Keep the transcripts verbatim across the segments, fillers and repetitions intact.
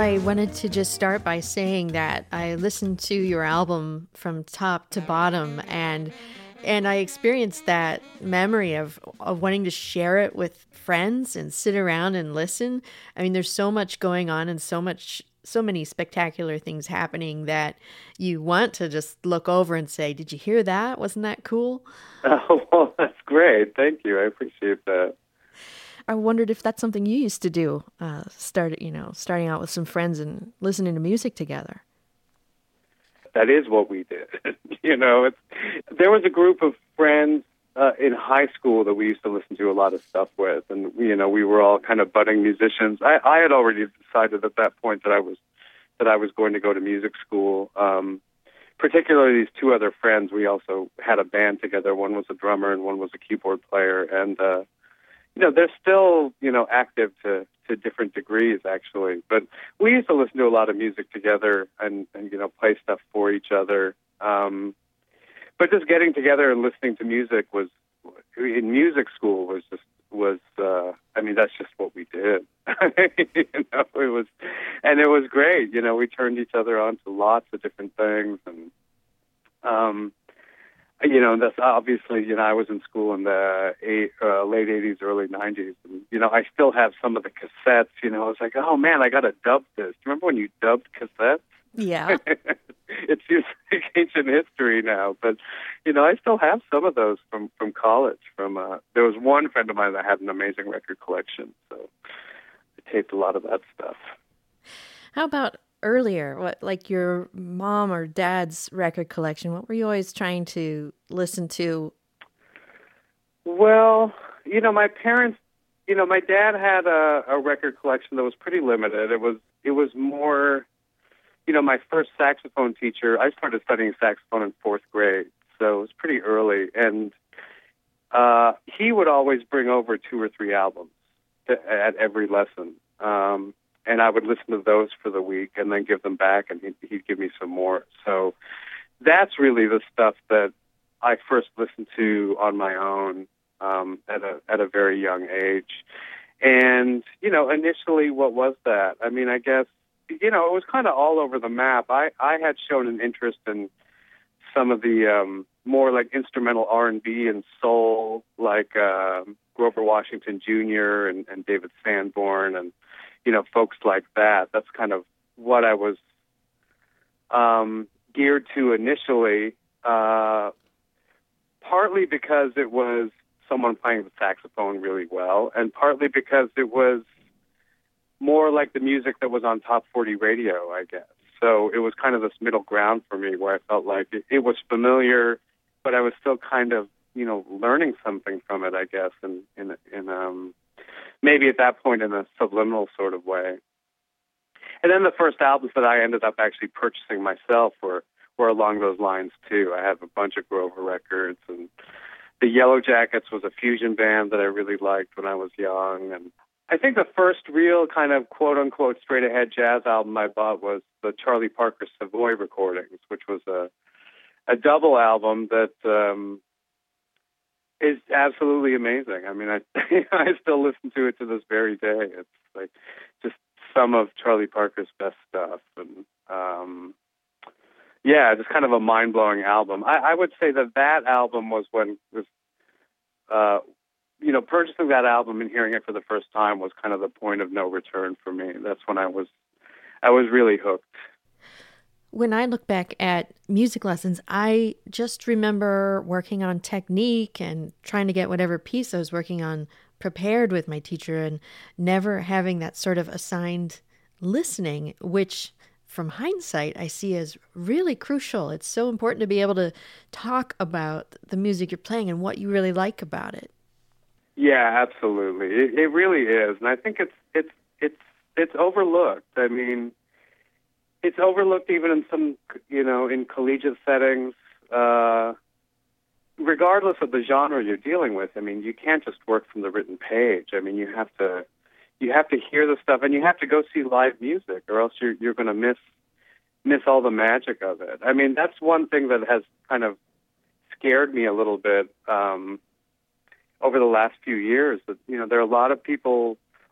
I wanted to just start by saying that I listened to your album from top to bottom, and and I experienced that memory of, of wanting to share it with friends and sit around and listen. I mean, there's so much going on and so much, so many spectacular things happening that you want to just look over and say, "Did you hear that? Wasn't that cool?" Oh, well, that's great. Thank you. I appreciate that. I wondered if that's something you used to do, uh, start, you know, starting out with some friends and listening to music together. That is what we did. you know, it's, there was a group of friends uh, in high school that we used to listen to a lot of stuff with, and you know, we were all kind of budding musicians. I, I had already decided at that point that I was that I was going to go to music school. Um, particularly these two other friends, we also had a band together. One was a drummer and one was a keyboard player, and uh, you know, they're still, you know, active to, to different degrees, actually. But we used to listen to a lot of music together and, and you know, play stuff for each other. Um, but just getting together and listening to music was, in music school, was just, was, uh, I mean, that's just what we did. you know, it was, and it was great. You know, we turned each other on to lots of different things. And, um, You know, that's obviously, you know, I was in school in the eight, uh, late eighties, early nineties. And, you know, I still have some of the cassettes. You know, I was like, oh, man, I got to dub this. Remember when you dubbed cassettes? Yeah. It seems like ancient history now. But, you know, I still have some of those from, from college. From uh, There was one friend of mine that had an amazing record collection. So I taped a lot of that stuff. How about earlier, what, like your mom or dad's record collection? What were you always trying to listen to? Well, you know, my parents, you know, my dad had a, a record collection that was pretty limited. It was, it was more, you know, my first saxophone teacher, I started studying saxophone in fourth grade, so it was pretty early. And uh, he would always bring over two or three albums to, at every lesson. Um, And I would listen to those for the week and then give them back, and he'd, he'd give me some more. So that's really the stuff that I first listened to on my own um, at a at a very young age. And, you know, initially, what was that? I mean, I guess, you know, it was kind of all over the map. I, I had shown an interest in some of the um, more like instrumental R and B and soul, like uh, Grover Washington Junior and, and David Sanborn and, you know, folks like that. That's kind of what I was um, geared to initially, uh, partly because it was someone playing the saxophone really well, and partly because it was more like the music that was on top forty radio, I guess. So it was kind of this middle ground for me where I felt like it, it was familiar, but I was still kind of, you know, learning something from it, I guess, in, in, in um, maybe at that point in a subliminal sort of way. And then the first albums that I ended up actually purchasing myself were, were along those lines, too. I have a bunch of Grover records, and the Yellow Jackets was a fusion band that I really liked when I was young. And I think the first real kind of quote-unquote straight-ahead jazz album I bought was the Charlie Parker Savoy recordings, which was a, a double album that... Um, is absolutely amazing. I mean, I I still listen to it to this very day. It's like just some of Charlie Parker's best stuff, and um, yeah, just kind of a mind blowing album. I, I would say that that album was when was uh, you know, purchasing that album and hearing it for the first time was kind of the point of no return for me. That's when I was I was really hooked. When I look back at music lessons, I just remember working on technique and trying to get whatever piece I was working on prepared with my teacher and never having that sort of assigned listening, which from hindsight, I see as really crucial. It's so important to be able to talk about the music you're playing and what you really like about it. Yeah, absolutely. It, it really is. And I think it's, it's, it's, it's overlooked. I mean, it's overlooked even in some, you know, in collegiate settings, uh, regardless of the genre you're dealing with. I mean, you can't just work from the written page. I mean, you have to, you have to hear the stuff, and you have to go see live music, or else you're you're going to miss miss all the magic of it. I mean, that's one thing that has kind of scared me a little bit um, over the last few years. That you know, there are a lot of people,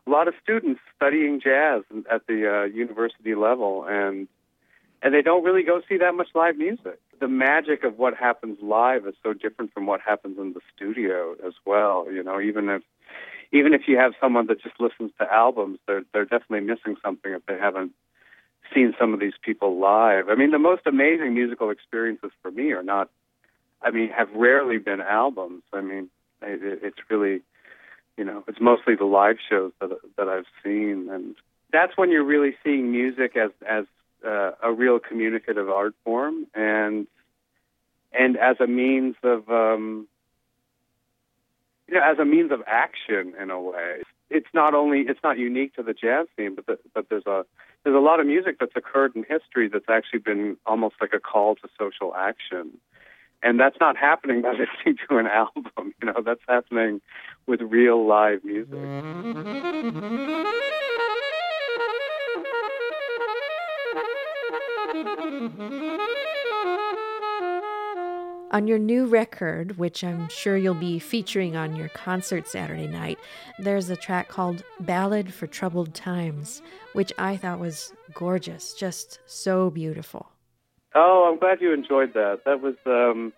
a lot of students studying jazz at the uh, university level, and and they don't really go see that much live music. The magic of what happens live is so different from what happens in the studio as well. You know, even if even if you have someone that just listens to albums, they're they're definitely missing something if they haven't seen some of these people live. I mean, the most amazing musical experiences for me are not, I mean, have rarely been albums. I mean, it, it's really, you know, it's mostly the live shows that that I've seen, and that's when you're really seeing music as as uh, a real communicative art form, and and as a means of, um, you know, as a means of action in a way. It's not only it's not unique to the jazz scene, but the, but there's a there's a lot of music that's occurred in history that's actually been almost like a call to social action. And that's not happening by listening to an album, you know, that's happening with real live music. On your new record, which I'm sure you'll be featuring on your concert Saturday night, there's a track called Ballad for Troubled Times, which I thought was gorgeous, just so beautiful. Oh, I'm glad you enjoyed that. That was, um,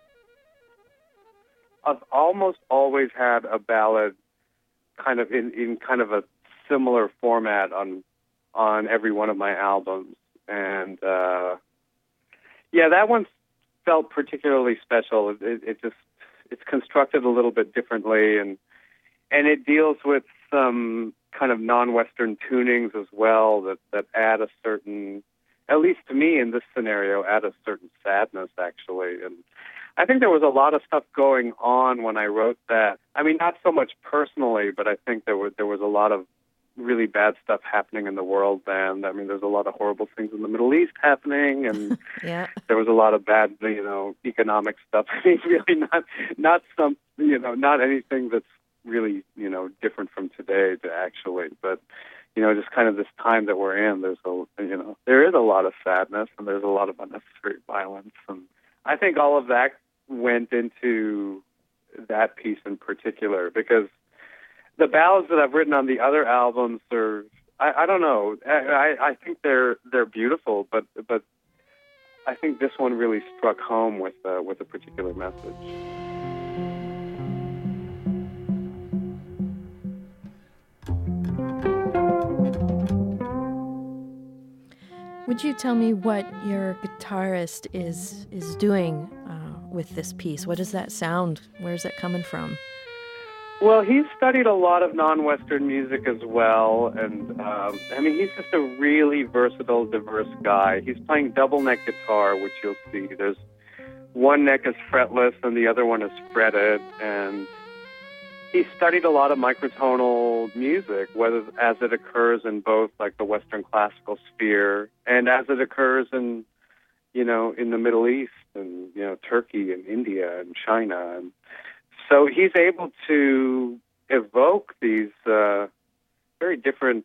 I've almost always had a ballad kind of in, in kind of a similar format on on every one of my albums. And, uh, yeah, that one's felt particularly special. It, it just it's constructed a little bit differently, and and it deals with some kind of non-Western tunings as well that that add a certain, at least to me in this scenario, add a certain sadness actually. And I think there was a lot of stuff going on when I wrote that. I mean, not so much personally, but I think there was there was a lot of really bad stuff happening in the world then. I mean, there's a lot of horrible things in the Middle East happening, and yeah. there was a lot of bad, you know, economic stuff. I mean, really not, not some, you know, not anything that's really, you know, different from today to actually, but, you know, just kind of this time that we're in, there's a, you know, there is a lot of sadness and there's a lot of unnecessary violence. And I think all of that went into that piece in particular, because the ballads that I've written on the other albums are, I, I don't know, I, I think they're they're beautiful, but but I think this one really struck home with uh, with a particular message. Would you tell me what your guitarist is is doing uh, with this piece? What does that sound? Where's that coming from? Well, he's studied a lot of non-Western music as well, and um, I mean, he's just a really versatile, diverse guy. He's playing double neck guitar, which you'll see. There's one neck is fretless and the other one is fretted, and he studied a lot of microtonal music, whether as it occurs in both like the Western classical sphere and as it occurs in, you know, in the Middle East and, you know, Turkey and India and China. And so he's able to evoke these uh, very different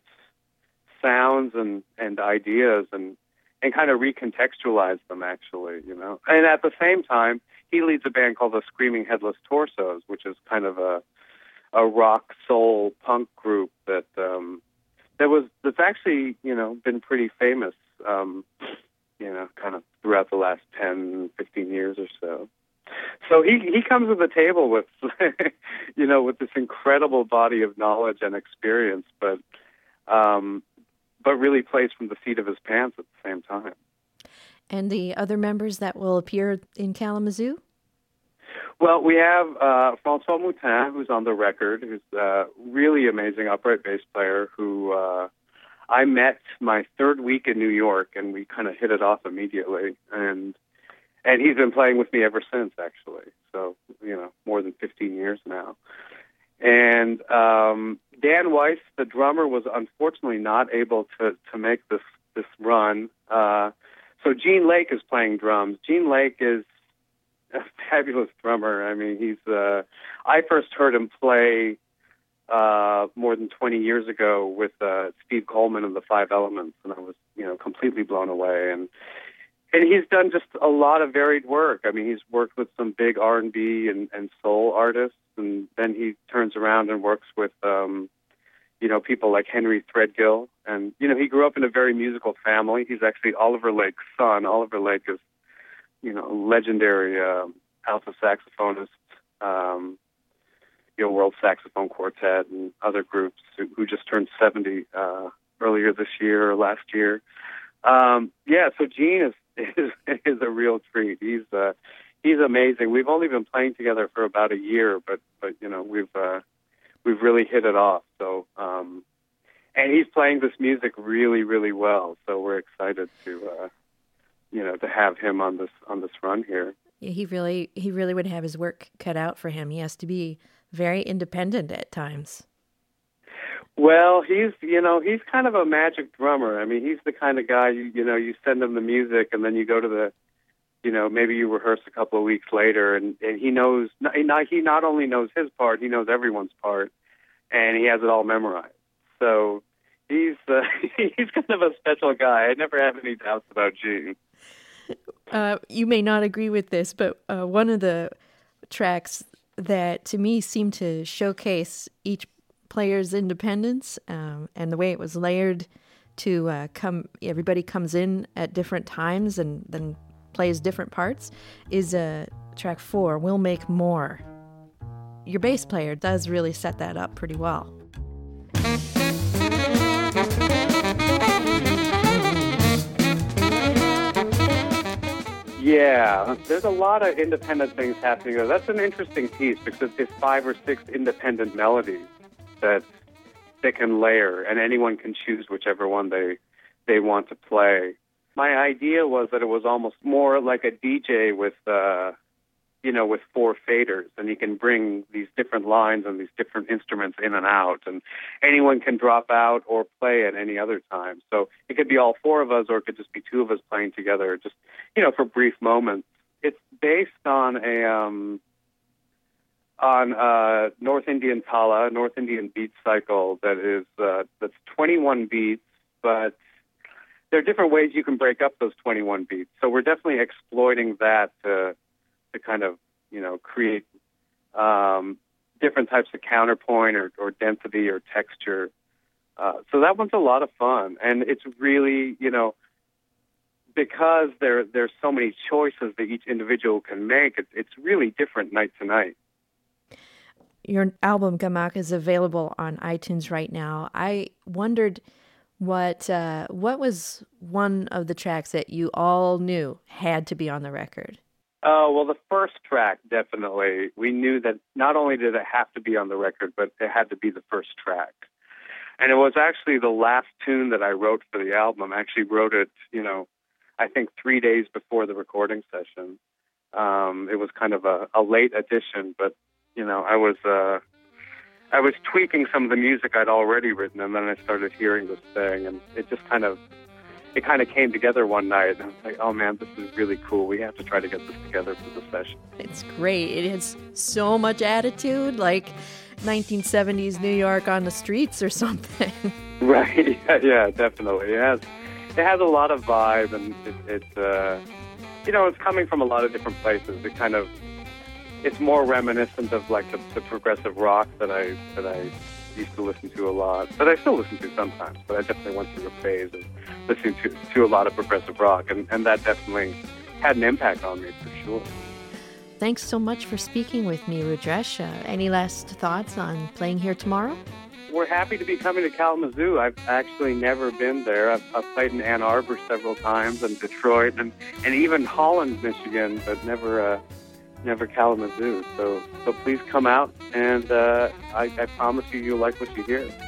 sounds and, and ideas and, and kind of recontextualize them, actually, you know. And at the same time, he leads a band called the Screaming Headless Torsos, which is kind of a a rock soul punk group that um, that was that's actually, you know, been pretty famous, um, you know, kind of throughout the last ten, fifteen years or so. So he, he comes to the table with, you know, with this incredible body of knowledge and experience, but um, but really plays from the seat of his pants at the same time. And the other members that will appear in Kalamazoo? Well, we have uh, François Moutin, who's on the record, who's a really amazing upright bass player who uh, I met my third week in New York, and we kind of hit it off immediately. And And he's been playing with me ever since, actually. So, you know, more than fifteen years now. And um, Dan Weiss, the drummer, was unfortunately not able to, to make this, this run. Uh, so Gene Lake is playing drums. Gene Lake is a fabulous drummer. I mean, he's, uh, I first heard him play uh, more than twenty years ago with uh, Steve Coleman and the Five Elements, and I was, you know, completely blown away. And And he's done just a lot of varied work. I mean, he's worked with some big R and B and, and soul artists, and then he turns around and works with, um, you know, people like Henry Threadgill. And, you know, he grew up in a very musical family. He's actually Oliver Lake's son. Oliver Lake is, you know, legendary uh, alto saxophonist, um, you know, World Saxophone Quartet and other groups who, who just turned seventy uh, earlier this year or last year. Um, yeah, so Gene is, is is a real treat. He's uh, he's amazing. We've only been playing together for about a year, but but you know we've uh, we've really hit it off. So um, and he's playing this music really really well. So we're excited to uh, you know to have him on this on this run here. Yeah, he really he really would have his work cut out for him. He has to be very independent at times. Well, he's, you know, he's kind of a magic drummer. I mean, he's the kind of guy, you, you know, you send him the music and then you go to the, you know, maybe you rehearse a couple of weeks later and, and he knows, he not, he not only knows his part, he knows everyone's part and he has it all memorized. So he's, uh, he's kind of a special guy. I never have any doubts about Gene. Uh, you may not agree with this, but uh, one of the tracks that to me seemed to showcase each player's independence um, and the way it was layered to uh, come, everybody comes in at different times and then plays different parts, is uh, track four, We'll Make More. Your bass player does really set that up pretty well. Yeah, there's a lot of independent things happening there. That's an interesting piece because it's five or six independent melodies that they can layer, and anyone can choose whichever one they they want to play. My idea was that it was almost more like a D J with, uh, you know, with four faders, and he can bring these different lines and these different instruments in and out, and anyone can drop out or play at any other time. So it could be all four of us, or it could just be two of us playing together, just, you know, for brief moments. It's based on a um, on uh, North Indian Tala, North Indian beat cycle that is uh, that's twenty-one beats, but there are different ways you can break up those twenty-one beats. So we're definitely exploiting that to to kind of, you know, create um, different types of counterpoint or, or density or texture. Uh, so that one's a lot of fun, and it's really, you know, because there there's so many choices that each individual can make. It's it's really different night to night. Your album Gamak is available on iTunes right now. I wondered what uh, what was one of the tracks that you all knew had to be on the record? Oh, well, the first track, definitely. We knew that not only did it have to be on the record, but it had to be the first track. And it was actually the last tune that I wrote for the album. I actually wrote it, you know, I think three days before the recording session. Um, it was kind of a, a late addition, but, you know, I was uh, I was tweaking some of the music I'd already written, and then I started hearing this thing, and it just kind of it kind of came together one night, and I was like, oh man, this is really cool. We have to try to get this together for the session. It's great. It has so much attitude, like nineteen seventies New York on the streets or something. Right, yeah, yeah, definitely. It has, it has a lot of vibe, and it, it uh, you know, it's coming from a lot of different places. It kind of, it's more reminiscent of like the, the progressive rock that I that I used to listen to a lot, but I still listen to sometimes. But I definitely went through a phase of listening to, to a lot of progressive rock, and, and that definitely had an impact on me for sure. Thanks so much for speaking with me, Rudresh. Uh, any last thoughts on playing here tomorrow? We're happy to be coming to Kalamazoo. I've actually never been there. I've, I've played in Ann Arbor several times, and Detroit, and, and even Holland, Michigan, but never uh, never Kalamazoo. So so please come out, and uh, I, I promise you you'll like what you hear.